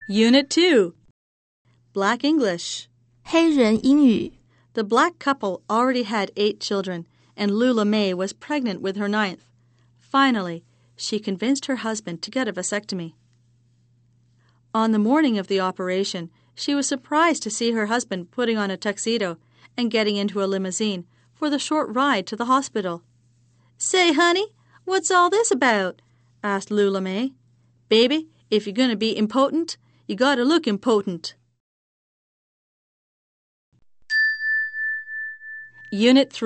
Unit 2. Black English. 黑人英语 The black couple already had 8 children, and Lula May was pregnant with her 9th. Finally, she convinced her husband to get a vasectomy. On the morning of the operation, she was surprised to see her husband putting on a tuxedo and getting into a limousine for the short ride to the hospital. "Say, honey, what's all this about?" asked Lula May. "Baby, if you're going to be impotent, you got to look impotent." Unit 3.